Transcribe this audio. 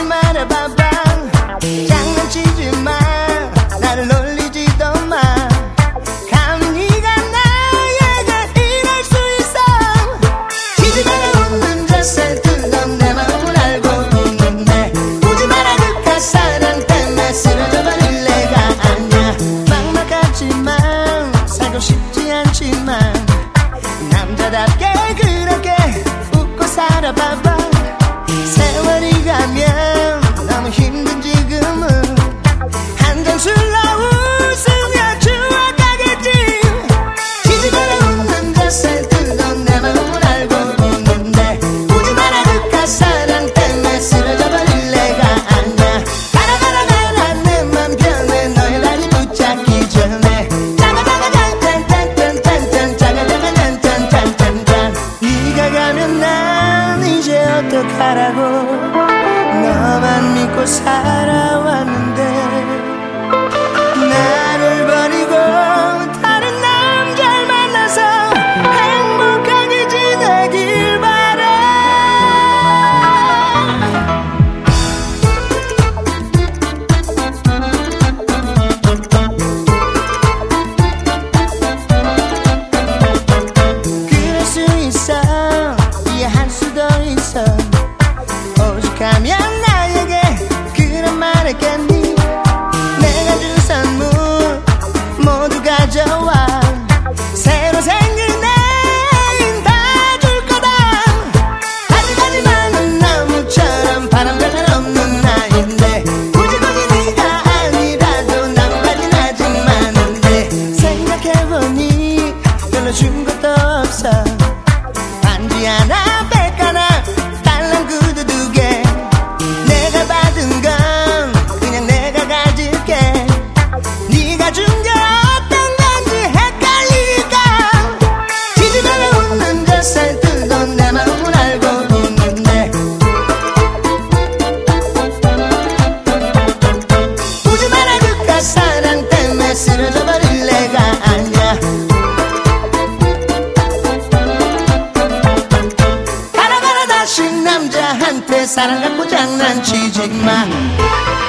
말해봐봐. 장난치지 마, 나를 놀리지도 마. 감히 네가 나에게 이럴 수 있어. 지지 마라 웃는 젖살들도 내 마음을 알고 웃는데 보지 마라 그깟 사랑 때문에 쓰러져버릴 내가 아냐. 막막하지만 살고 싶지 않지만 남자답게 그렇게 웃고 살아봐봐. 세월이 가면 너무 힘든 지금은 한 잔 술로 웃으며 추억하겠지. 지지 마라 웃는 젖살들도 내 마음을 알고 웃는데 보지 마라 그깟 사랑 때문에 쓰러져버릴 내가 아냐. 가라 가라 가라 내 맘 변해 너의 다리 붙잡기 전에. 네가 가면 난 이제 어떡하라고. 너만 믿고 살아왔는데 나를 버리고 다른 남자를 만나서 행복하게 지내길 바래. 그럴 수 있어, 이해할 수도 있어. 오죽하면 나에게 그런 말 했겠니. 내가 준 선물 모두 가져와. 새로 생긴 애인 다 줄 거다. 아직까지만은 나무처럼 바람 별로 없는 나인데 굳이 네가 아니라도 난 빠진하지 마는데. 생각해보니 별로 준 것도 없어. 반지 하나 백 하나 딸랑 구두 두 개. 내가 받은 건 그냥 내가 가질게. 네가 준 게 어떤 건지 헷갈리니까. 지지 마라 웃는 젖살들도 내 마음을 알고 웃는데 보지 마라 그깟 사랑 때문에 쓰러져버릴 내가 아냐. 가라 가라 다시 남자한테 사랑 갖고 장난치지 마.